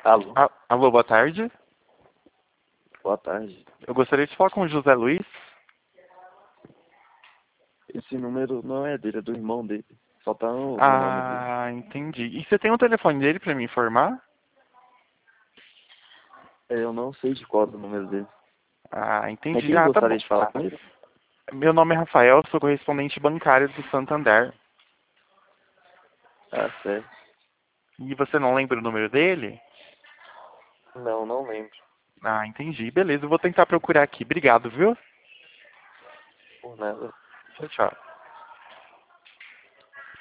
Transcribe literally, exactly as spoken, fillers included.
Alô, A- Alô, boa tarde. boa tarde. Eu gostaria de falar com o José Luiz. Esse número não é dele, é do irmão dele. Só tá no, no nome dele. Ah, entendi. E você tem um telefone dele pra me informar? É, eu não sei de qual é o número dele. Ah, É entendi. quem Ah, tá bom. gostaria de falar com ele? Meu nome é Rafael, sou correspondente bancário do Santander. Ah, certo. E você não lembra o número dele? Não, não lembro. Ah, entendi. Beleza, eu vou tentar procurar aqui. Obrigado, viu? Por nada. Tchau, tchau.